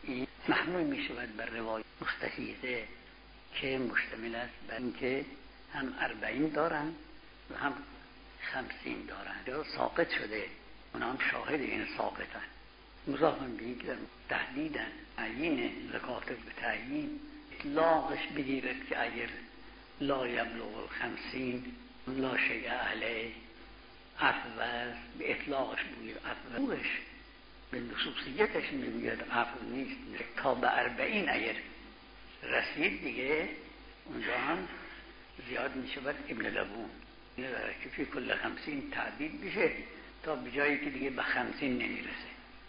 این محمول می شود بر روایت مستفیضه که مشتمل است بر اینکه هم 40 دارن و هم 50 دارن، یا ساقط شده، اونا هم شاهد این ساقطن. مضافاً به این که تحدیداً تعیین زکات به تعیین اطلاقش بگیرد که اگر لا یبلغ 50 لا شیء علیه عفو است، به اطلاقش بگیر عفوش، به نصوصیتش میگوید عفو نیست. تا به 40 اگر رسید دیگه اونجا هم زیاد میشود ابن لبون، نداره که فی کل 50 تعدید بشه تا به جایی که دیگه به 50 نمیرسه.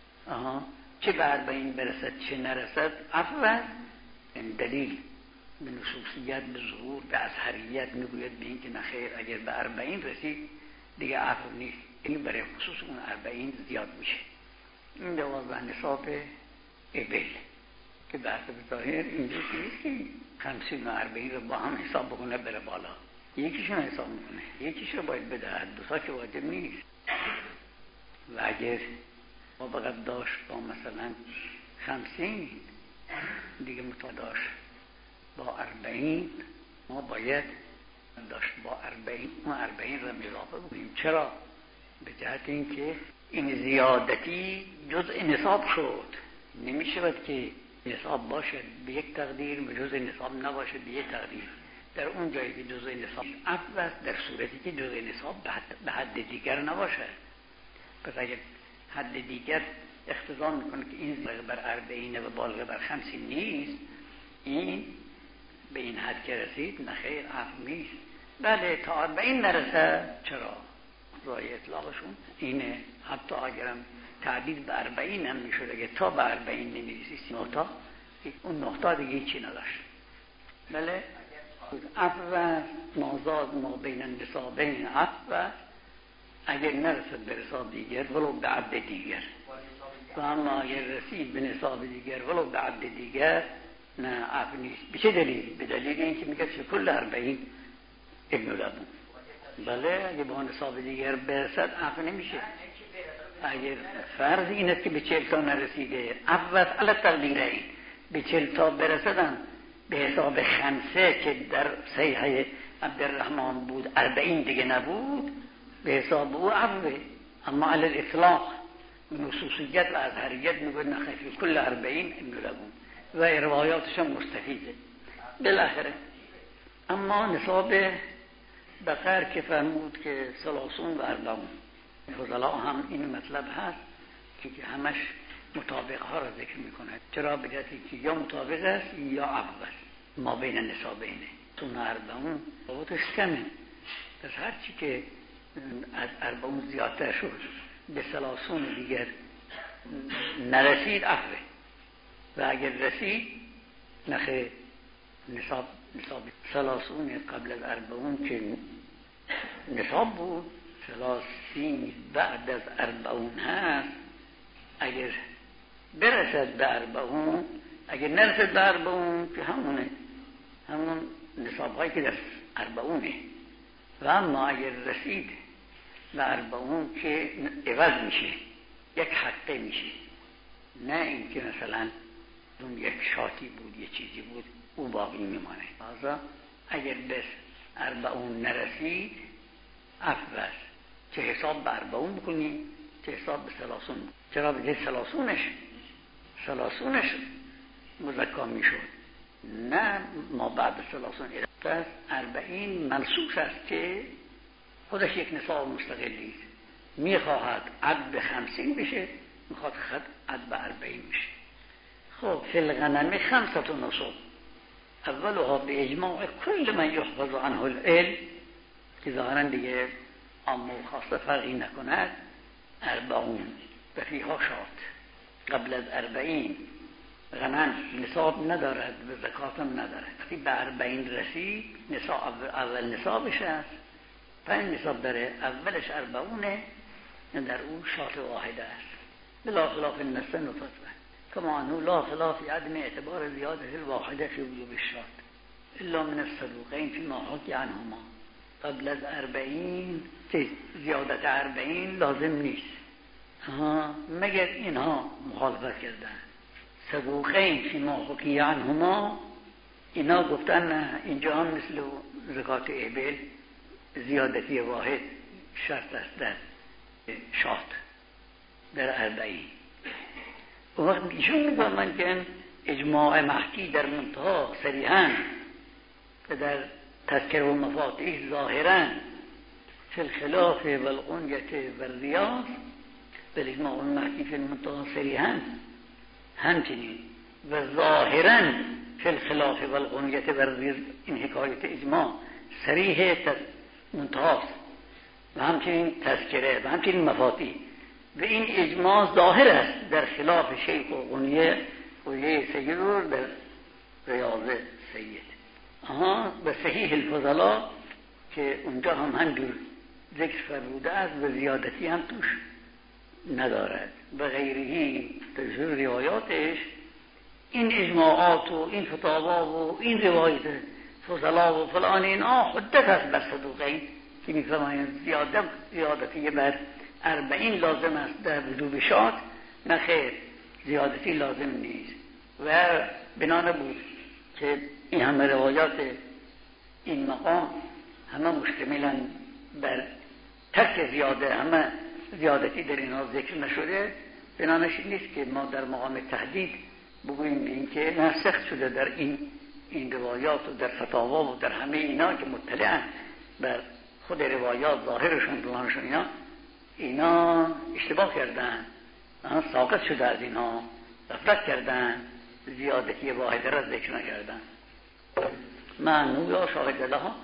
چه به 40 برسد چه نرسد عفو است. این دلیل به نصوصیت، به ظهور، به اظهریت میگوید به این که نخیر اگر به 40 رسید دیگه عفو نیست. این برای خصوص اون 40 زیاد میشه. این 12 نصاب ابل که به حسب ظاهر اینجور که نیست که 50 و 40 رو با هم حساب بکنه بره بالا، یکیشون حساب میکنه، یکیش رو باید بدهد، دوتا که واجب نیست. و اگر ما بقید داشت با مثلا 50 دیگه متداشت با 40 ما باید داشت با 40 ما 40 را اضافه بکنیم. چرا؟ به جهت اینکه این زیادتی جزء نصاب شد، نمیشود که نصاب باشد به یک تقدیر و جزء نصاب نباشد به یک تقدیر. در اون جایی که جزء نصاب عفو است، در صورتی که جزء نصاب به حد دیگر نباشد. پس اگر حد دیگر اقتضا میکنه که این بالغ بر 40 و بالغ بر 50 نیست، این به این حد که رسید نخیر عفو نیست. بله تا 40 نرسه چرا؟ رای اطلاقشون اینه. حتی اگرم تعدید به 40 هم میشد، اگر تا به 40 نمیرسی 9 تا، اون 9 تا دیگه هیچی نداشت. بله عفو مازاد ما بین النصابین عفو، اگر نرسد به نصاب دیگر ولو به عد دیگر، و اما اگر رسید به نصاب دیگر ولو به عد دیگر نه عفو نیست. به چه دلیل؟ به دلیل اینکه میگه فی کل 40 ابن لبون. بله اگه با نصاب دیگر برسد عفو نمیشه. اگر فرض این است که به 40 تا نرسیده عفو علی تقدیرین، به 40 تا برسدن به حساب 5 که در صحیح عبدالرحمن بود 40 دیگه نبود، به حساب او عفوه. اما علی الاطلاق نصوصیت و اظهریت میگوید نخفی کل 40 ابن لبون و روایاتش هم مستفیده بالاخره. اما نصاب بقر که فرمود که 30 و 40، فضلا هم این مطلب هست که همش مطابق ها را ذکر میکنه. چرا؟ بجاتی که یا مطابق است یا عفو است ما بین نصابینه. 30 و 40 بابتش کمه، پس هرچی که از 40 زیادتر شد به 30 دیگر نرسید عفوه، و اگر رسید نخیر نصاب 30 قبل از 40 که نصاب بود، 30 بعد از 40 هست. اگر برسد به 40، اگر نرسد به 40 که همون نصاب هایی که در 40، و اما اگر رسید به 40 که عوض میشه، یک حقه میشه، نه اینکه مثلا اون یک شاتی بود یه چیزی بود او باقی میمانه. لذا اگر به 40 نرسید عفو است، چه حساب به 40 بکنی چه حساب به 30. چرا؟ بگه 30 مزکا میشد، نه ما بعد 30. پس 40 منصوص است که خودش یک نصاب مستقلی است. میخواهد عد به 50 بشه، میخواد عد به 40 بشه. خب فی الغنم 5 نصوب، اولها به اجماع کل من یحفظ عنه العلم، که ظاهرا دیگه عام و خاصه فرقی نکند، 40 و فیها شات. قبل از 40 غنم نصاب ندارد و زکات هم ندارد. وقتی به 40 رسید نصاب اول نصابش است، 5 نصاب داره، اولش 40، در اون شات واحده است. بلا خلاف النسن و فتوه کما انه لا خلاف عدم اعتبار زیاده الواحده فی وجوب الشات الا من الصدوقین فیما حکی عنهما. قبل از 40 که زیادت 40 لازم نیست، مگر اینها مخالفت کردن. صدوقین فیما حکی عنهما، اینا گفتن نه، اینجا هم مثل زکات ابل زیادتی واحد شرط است در شات در 40. اون وقت ایشون میگویند که اجماع محکی در منتها صریحاً و در تذکر و مفاتیح ظاهراً فی الخلاف و الغنیة و الریاض، بل اجماع محکی فی المنتها صریحاً همچنین و ظاهراً فی الخلاف و الغنیة و الریاض، این حکایت اجماع صریح منتهاست و همچنین تذکره و همچنین مفاتیح. و این اجماع ظاهر است در خلاف شیخ و غنیه سید و در ریاض سید. به صحیح الفضلا که اونجا هم همجور ذکر فرموده است و زیادتی هم توش ندارد و غیرهی در روایاتش این اجماعات و این فتاوا و این روایت فضلا و فلان اینا حجت است بر صدوقین که میفرمایند زیادتی بر 40 لازم است در وجوب شات، نه خیر زیادتی لازم نیست. و بنا نبود که این همه روایات این مقام همه مشتملن بر ترک زیاده، همه زیادتی در اینها ذکر نشده، بنانش نیست که ما در مقام تهدید بگوییم این که ناسخ شده در این روایات و در فتاوا و در همه اینا که مطلعن بر خود روایات ظاهرشون بلانشون اینا اشتباه کردن، ساقط شده از اینا، غفلت کردن، زیادتی واحده را ذکر نکردن. معنو یا شاهد لها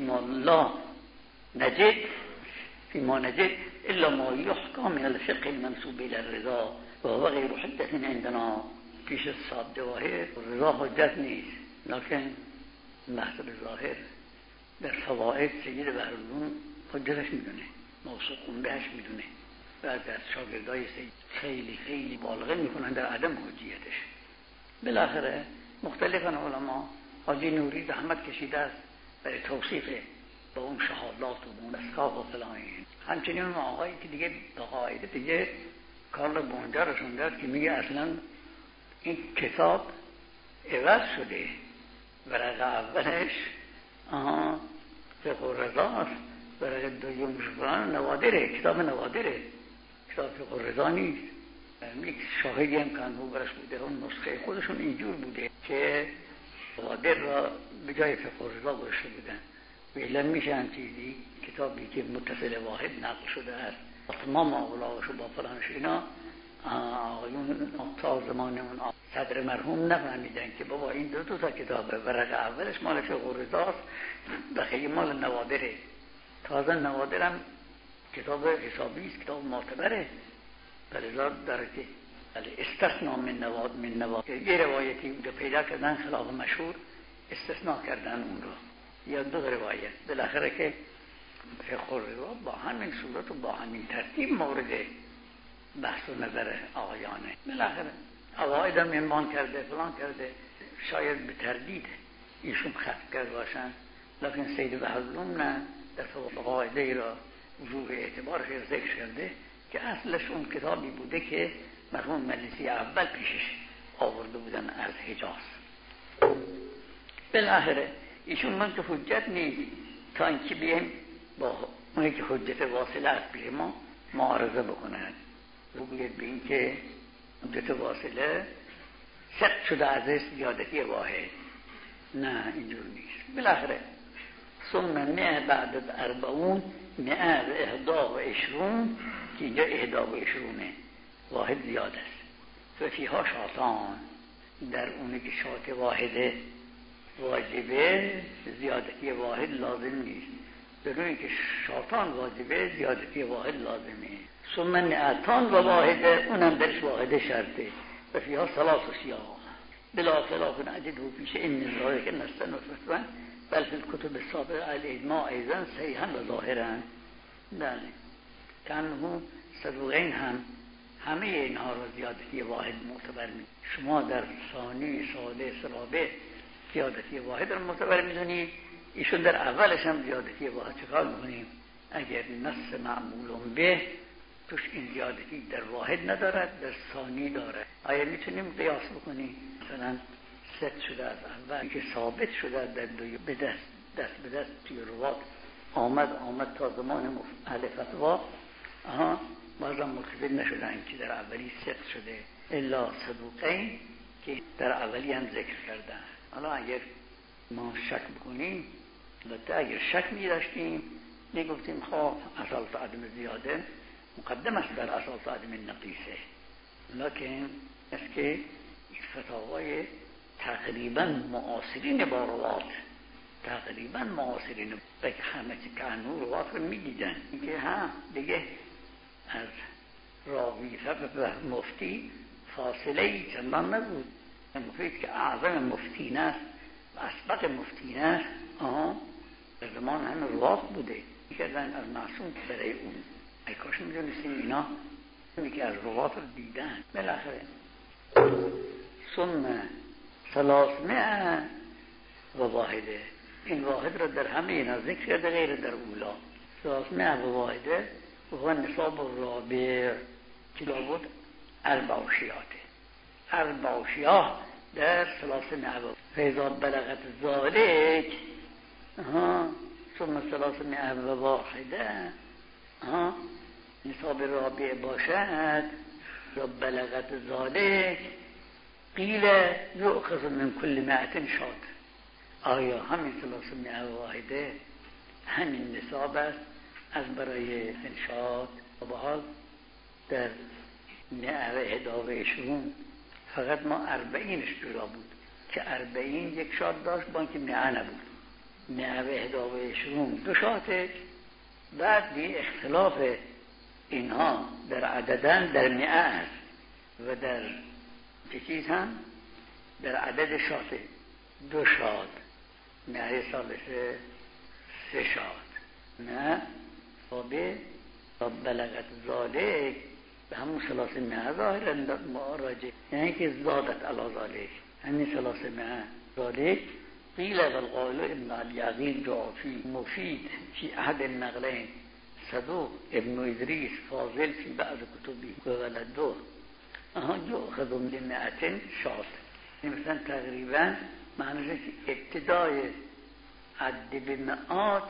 فیما نجد الا ما یحکا من الفقه المنصوب الى الرضا و هو غیر حجت عندنا. پیش صاحب جواهر رضا حجت نیست، لکن محض ظاهر در فوائد سید بهرالعلوم حجتش میدونه، موثوق بهش میدونه و از شاگردای سید خیلی خیلی بالغه میکنن در عدم حجیتش. بالاخره مختلفن علما، حاجی نوری زحمت کشیده است برای توصیف با اون شهادات و اون اسکاف و فلان. همچنین اون آقایی که دیگه به قاعده دیگه کار رو به اونجا رسونده که میگه اصلا این کتاب عوض شده، ورقه اولش فقه الرضاست، ورقه دومش نوادره، کتاب نوادره، کتاب فقه الرضا نیست. یک شاهدی هم کنو برش بوده، اون نسخه خودشون اینجور بوده که نوادر را به جای فقه الرضا برشته بودن. ویلن میشه هم چیزی کتابی که متصل واحد نقل شده است تمام آقلاقش و با فلانش اینا، آقایون تا زمانمون صدر مرحوم نفهمیدن که بابا این دو تا کتابه، ورقه اولش مال فقه الرضاست، بقیه مال نوادره. تازه نوادرم کتاب حسابی است، کتاب معتبره، فلذا داره که استثناء من نواد یه روایتی اونجا پیدا کردن خلاف مشهور استثناء کردن اون رو، یا دو روایت. بالاخره که فقه الرضا با همین صورت و با همین ترتیب مورد بحث و نظر آقایانه. بالاخره عواید هم ایمان کرده فلان کرده، شاید به تردید ایشون خط کرد باشن، لیکن سید بهرالعلوم نه، در قاعده ای را وجوب اعتبارش ذکر کرده که اصلش اون کتابی بوده که مرحوم مجلسی اول پیشش آورده بودن از حجاز. بالاخره ایشون من که حجت نیست تا اینکه بیم با اونی که حجت واصله است به ما معارضه بکنند، بگوید به این که حجت واصله ثبت شده ازش زیادتی واحد، نه اینجور نیست. بالاخره ثم 100 بعد 40 121 که اینجا 21 واحد زیاد است. و فیها شاطان، در اونی که شاط واحده واجبه زیادتی واحد لازم نیست، در اونی که شاطان واجبه زیادتی واحد لازمه. ثم 100 و واحده، اونم درش واحده شرطه. و فیها 3 سیاق بلا خلاف عجده پیش این ذالک نستن و فتوان بل فی الکتب السابقه الاجماع ایضا صحیحا و ظاهرا. بله کنه صدوقین هم همه اینها را زیادتی واحد معتبر می. شما در ثانی ثالث رابع زیادتی واحد را معتبر میدونید، ایشون در اولش هم زیادتی واحد. چکار میکنیم؟ اگر نص معمول به توش این زیادتی در واحد ندارد، در ثانی دارد. آیا میتونیم قیاس بکنیم؟ مثلا ست شده از اول که ثابت شده در دوی به دست به دست توی روات آمد تا زمان اهل فتوا، بازم متفق نشدن که در اولی ست شده الا صدوقین که در اولی هم ذکر کردن. حالا اگر ما شک بکنیم، البته اگر شک می گفتیم خواه اصالت عدم زیاده مقدم است در اصالت عدم نقیصه، لکن است که فتاوای تقریبا معاصرین با روات، تقریبا معاصرین بلکه همه که انو روات رو می دیدن که دیگه از راوی و مفتی فاصله ای چندان نبود. مفید که اعظم مفتین است و اسبق مفتین است در زمان همه روات بوده میکردن از معصوم برای اون. ای کاش میدونستیم اینا که از روات رو دیدن. بالاخره ثم 300 و واحده، این واحد را در همه اینا ذکر کرده غیر در اولا. 300 و واحده و نصاب الرابع که لابد 4 شیاته. 4 شیاه در 300 فیضا بلغت ذالک ثم 300 و واحده نصاب رابع باشد و بلغت ذالک قیل یؤخذ من کل 100 شات. آیا همین 300 و واحده همین نصاب است از برای انشاد؟ و بحال در 121 فقط ما 40 جدا بود که 40 یک شات داشت با اینکه 100 نبود. 121 2 شاته. بعد دی اختلاف اینها در عددن در 100 است و در چه چیز هم در عدد شاته 2 شات. 100 ثالثه 3 شات. نه به بلغت ذالک به همون 300 ظاهرا مراجع، یعنی که زادت علی ذالک همین 300 ذالک. قیل و القائل ابن اليقین جعفی مفید فی احد النقلین صدوق ابن ادریس فاضل فی بعض کتبی و ولده یؤخذ من 100 شات. مثلا تقریبا معنیش ابتدای عد به مئات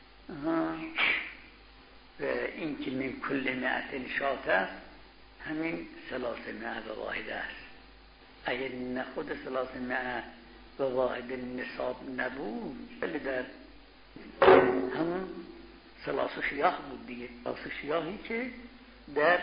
و این که من کل 100 شات است همین 300 و واحده است. اگر نخود 300 و واحد نصاب نبود ولی در همون 300 شیاه بود دیگه. 300 شیاهی که در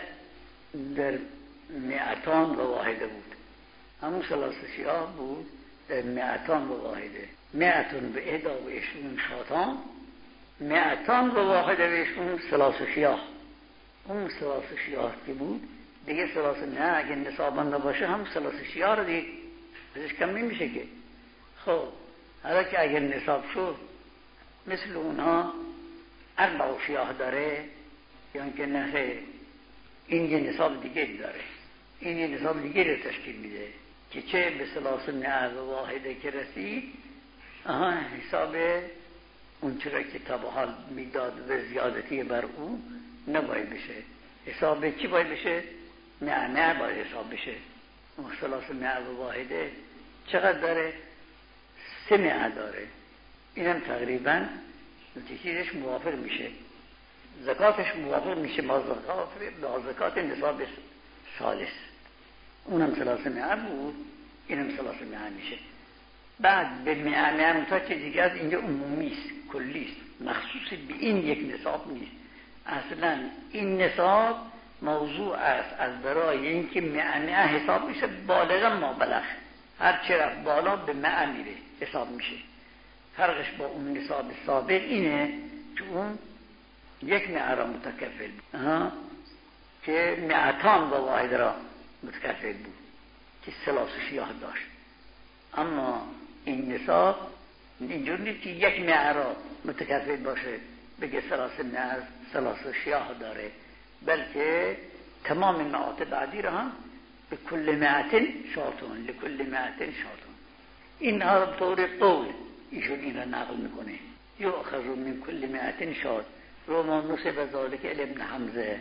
100 و واحده بود، همون 300 شیاه بود در 100 و واحده. 100 و 21 شاتان 100 و واحده و 300 شیاه. اون 300 شیاه که بود دیگه 300 نه اگه نصابان نباشه هم 300 شیاه رو دیگه ازش کم نمیشه که. خب حالا که اگر نصاب شد مثل اونها 4 شیاه داره یا اینکه نه این یه نصاب دیگه داره، این یه نصاب دیگه رو تشکیل میده که چه به 300 و واحده که رسید حساب اون چرا که تا به حال میداد و زیادتی بر اون نباید بشه. حساب چی باید بشه؟ نه باید حساب بشه. 300 و واحده چقدر داره؟ 300 داره. اینم تقریبا چیزش موافق میشه، زکاتش موافق میشه با زکات نصاب ثالث. اونم 300 بود، اینم 300 میشه. بعد به 100 تا چیز دیگه از اینجا عمومیست، کلیست، مخصوص به این یک نصاب نیست. اصلا این نصاب موضوع است از برای اینکه 100 حساب میشه بالغا مابلغ، هر چه رفت بالا به 100 میره حساب میشه. فرقش با اون نصاب سابق اینه که اون 100 را متکفل بود که 100 و واحد را متکفل بود که 300 شیاه داشت. اما این نصاب اینجور نیست که 100 را متکفل باشه بگه 300 شیاه داره، بلکه تمام مئات بعدی را هم به کل 100 شاتون لکل 100 شاتون. این ها طور قول ایشون این را نقل میکنه. یؤخذ من کل 100 شات روما نصب ذالک ابن حمزه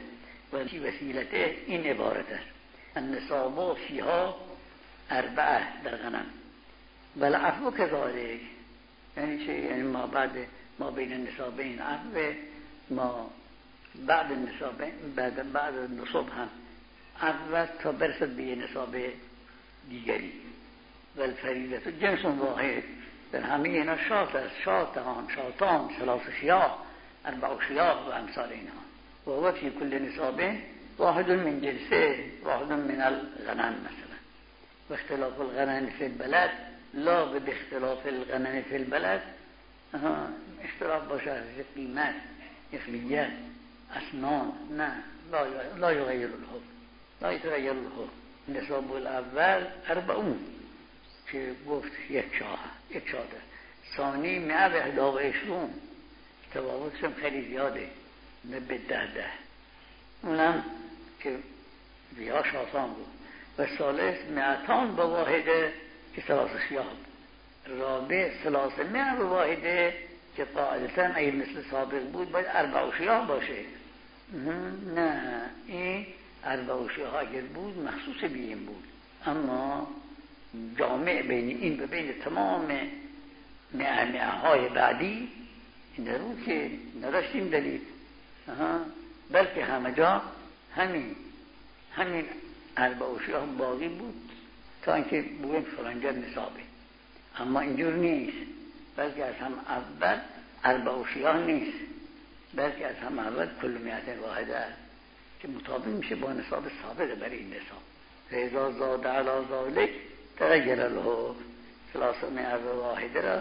و وسیلته این عبارت است: النصاب فیها 4 در غنم والعفو كذلك. یعنی چه؟ یعنی ما بین النصابین عفو، ما بعد النصابین بعد النصاب هم عفو تا برسد به نصاب دیگری. و الفریضه جنس واحد، در همه اینا شات است، شاتان 3 شیاه 4 شیاه و امثال اینها. و هو فی کل نصاب واحد من جنسه، واحد من الغنم مثلا. و اختلاف الغنم فی البلد لا به اختلاف الغنم فی البلد. اختلاف باشه از قیمت، اخلیت، اسنان، نه لا یغیر الحکم، لا یتغیر الحکم. نصاب الاول 40 که گفت یک شاه ثانی 121 تفاوتشم خیلی زیاده، نه به 10 اونم که بیا شاسان بود. و ثالث 200 به واحده که 3 شیاه بود. رابع 300 به واحده که قاعدتا اگه مثل سابق بود باید 4 شیاه باشه. نه، این 4 شیاه اگر بود مخصوص به این بود، اما جامع بین این و بین تمام های بعدی این رو که نداشتیم دلیل، بلکه همه جا همین 4 شیاه باقی بود تا اینکه بگویم فلانجا نصابه. اما اینجور نیست، بلکه از هم اول 4 شیاه نیست، بلکه از هم اول کل 100 واحده که مطابق میشه با نصاب سابق برای این نصاب. فاذا زاد علی ذلک تغیر الحکم. 300 واحده را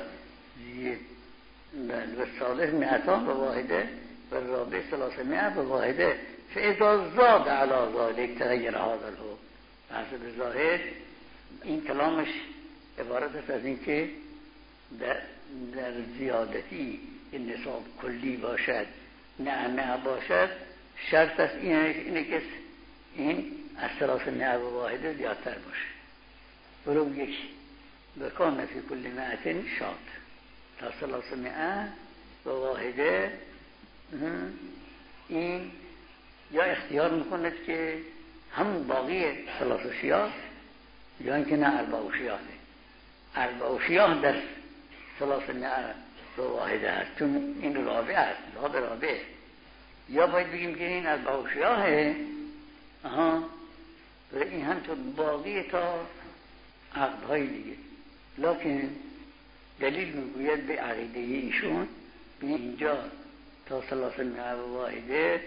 و ثالث 200 واحده و رابع 300 واحده. فاذا زاد علی ذلک تغیر هذا الحکم. حسب ظاهر این کلامش عبارت است از این که در زیادتی این نصاب کلی باشد نه باشد، شرط است اینه که این از 300 واحده زیادتر باشه. ولو یکی بکان فی کل 100 شات تا 300 واحده. این یا اختیار میکند که همون باقی 3 شیاه یا اینکه نه 4 شیاه 4 شیاه در 300 واحده هست، چون این رابع است، رابع. یا باید بگیم که این 4 شیاهه و این هم تو باقی تا عقدهای دیگه. لکن دلیل میگوید به عقیده ایشون اینجا تا 300 واحده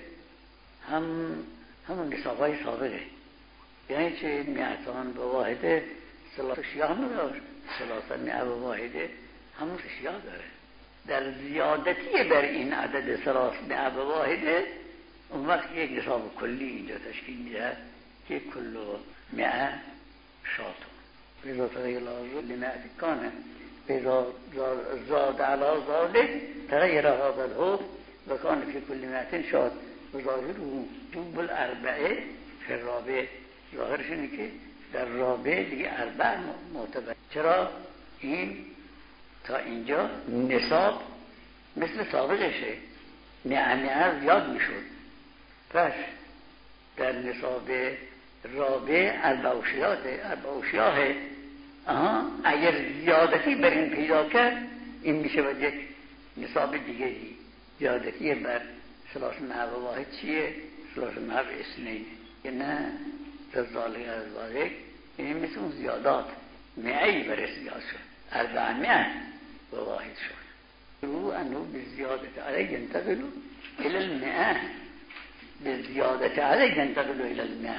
همون نصابهای سابقه، یعنی چه 200 واحده 3 شیاه نداشت، 300 واحده همون شیاه داره. در زیادتی بر این عدد 300 واحده اون وقت یک نصاب کلی اینجا تشکیل میده که کل 100 شاتون. فاذا تغیر لمعت کانه فاذا زاد علی ذلک تغیر هذا الحکم و کانه فی کل 100 شات و ظاهره جوب الاربعه فی الرابع. ظاهرش اینه که در رابع دیگه 4 معتبر. چرا؟ این تا اینجا نصاب مثل سابقشه، نه زیاد میشد. پس در نصاب رابع 4 شیاهه. اگر زیادتی بر این پیدا کرد این میشه باید یک نصاب دیگری. زیادتی بر 300 واحد چیه؟ 300 اثنین که نه تزالی از ذالک، این مثل اون زیادات 100 بر زیاد شد، 400 واحد شد. رو انو بزیادت علیه ینتقلو الى 100 بزیادت علیه ینتقلو الى 100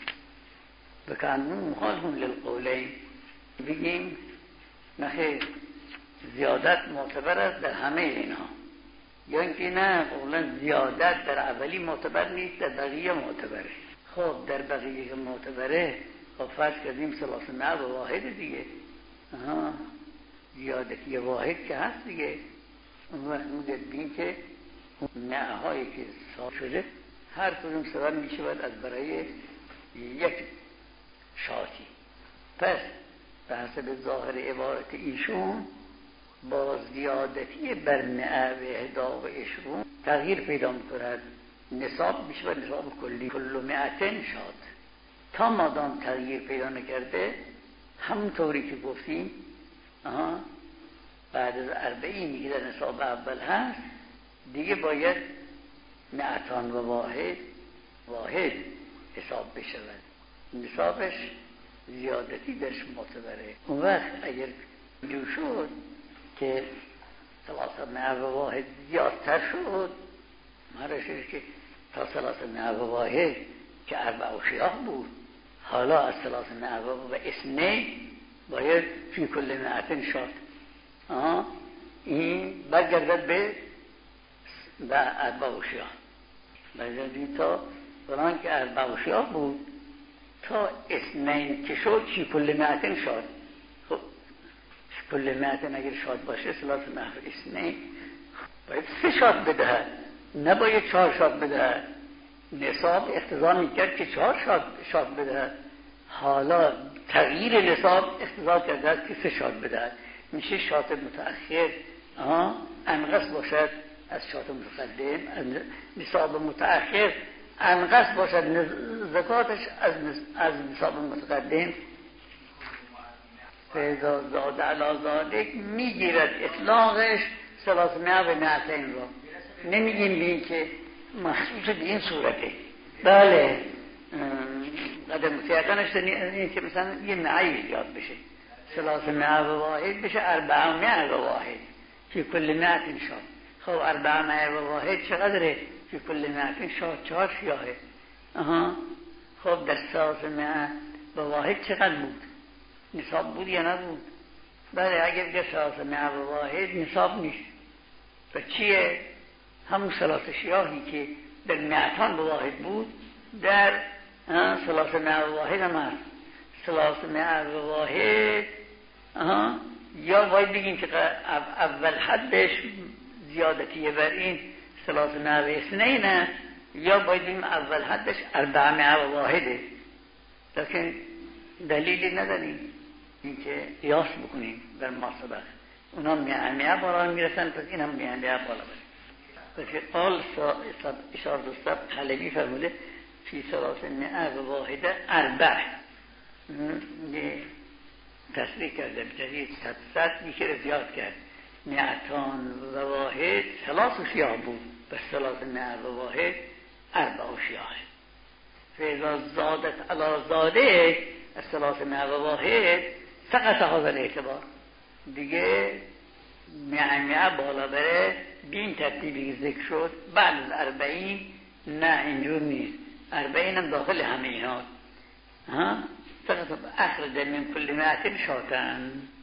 بکنون مخالفون للقولین. بگیم نخیر زیادت معتبر است در همه اینها، یا اینکه نه قولا زیادت در اولی معتبر نیست، در بقیه معتبره. خب در بقیه که معتبره خب فرض کردیم 300 واحد دیگه، زیادتی واحد که هست دیگه. اون وقت میگه که نهایی که صاف شده هر کدوم سبب میشه باید از برای یک شاتی. پس به حسب ظاهر عبارت ایشون با زیادتی بر 121 تغییر پیدا میکند نصاب میشه و نصاب کلی کل مئتن شاد. تا مادام تغییر پیدا نکرده همونطوری که گفتیم بعد از 40 که در نصاب اول هست دیگه باید مئتان و واحد حساب بشود. نصابش زیادتی درش معتبره. اون وقت اگر جو شد که 300 و واحد زیادتر شد، مرشش که تا 300 و واحد که 40 بود، حالا از 300 و اثنین باید فی کل مئتن شد. این برگردد به 40 برگردید تا بران که 40 بود تا اثنین که شد فی کل مئتن شد. خب کل مئتن اگر شاد باشه 300 اثنین باید 3 شاد بدهد، نباید 4 شاد بدهد. نصاب اقتضا میکرد که 4 شاد بدهد، حالا تغییر نصاب اقتضا کرده است که 3 شاد بدهد. میشه شاد متأخر انقص باشد از شاد متقدم، از نصاب متأخر انقص باشد زکاتش از نصاب متقدم. فیضا زاد علا ذالک میگیرد اطلاقش 300 و مئتین را. نمیگیم بین که مخصوص به این صورته. بله قدر متیقنش این که مثلا یه معی یاد بشه 300 و واحد بشه 400 و واحد فی کل مئتین شاد. خب 400 و واحد چقدره؟ فی کل مئتین شاد 4 شیاهه. خب در 300 و واحد چقدر بود؟ نصاب بود یا نبود؟ بله اگر بگه 300 و واحد نصاب نیست و چیه؟ همون 3 شیاهی که در مئتان به واحد بود در 300 و واحد هم هست. 300 و واحد یا باید بگیم که اول حدش زیادتیه بر این 300 و اثنینه، یا باید بگیم اول حدش 400 و واحده. لیکن دلیلی نداریم این که قیاس بکنیم در ما سبق. اونا 100 بالا میرسن، پس این هم 100 بالا برسن. پس قال اشار دوستاب حلبی فرموده فی 300 و واحده 4 تصریح کرده بجدید 700 میشه زیاد کرد. 200 و واحد 3 شیاه بود، بس 300 و واحد 4 شیاه. فیضا زادت علا ذالک از 300 و واحد سقط هذا الاعتبار. دیگه 100 بالا بره بین ترتیبی ذکر شد. بعد از 40 نه اینجور نیست، 40 هم داخل همه اینا. سقط اخرج من کل مئتین شاتن.